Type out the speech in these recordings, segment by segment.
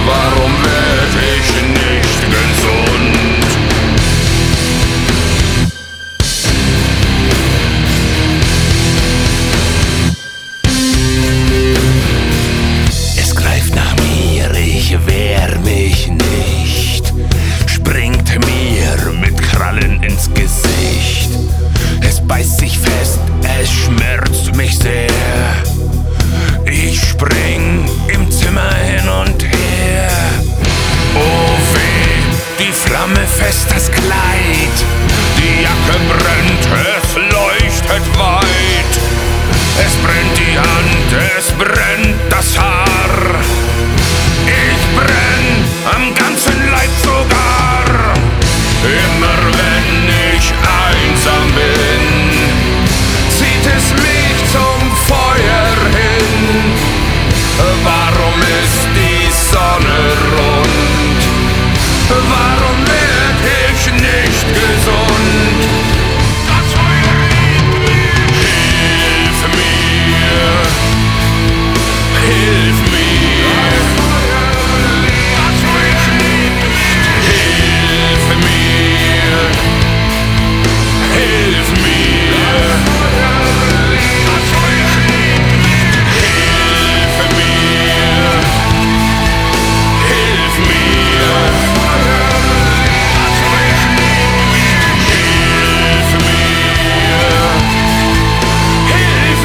Warum werd ich nicht gesund? Es greift nach mir, ich wehr mich nicht, springt mir mit Krallen ins Gesicht. Es beißt sich fest, es schmerzt mich sehr. Ich spring im Zimmer hin und her. Oh weh, die Flamme fest das Kleid. Die Jacke brennt, es leuchtet weit. Es brennt die Hand, es brennt das Haar. Ich brenn am ganzen Leib sogar. Immer wenn ich einsam bin, zieht es mich zum Feuer hin. Warum ist die Sonne rund? Warum werd ich nicht gesund? Das Feuer liebt mich. Hilf mir, hilf mir. Das Feuer liebt mich. Hilf mir, hilf mir. Das Feuer liebt mich. Hilf mir, hilf mir. Das Feuer liebt mich. Hilf mir, hilf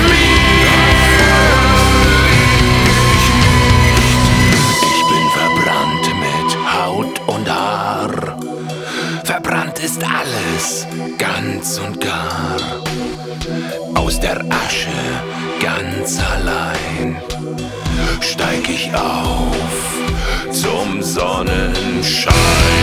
mir. Ich bin verbrannt mit Haut und Haar. Verbrannt ist alles, ganz und gar. Aus der Asche, ganz allein, steig ich auf zum Sonnenschein.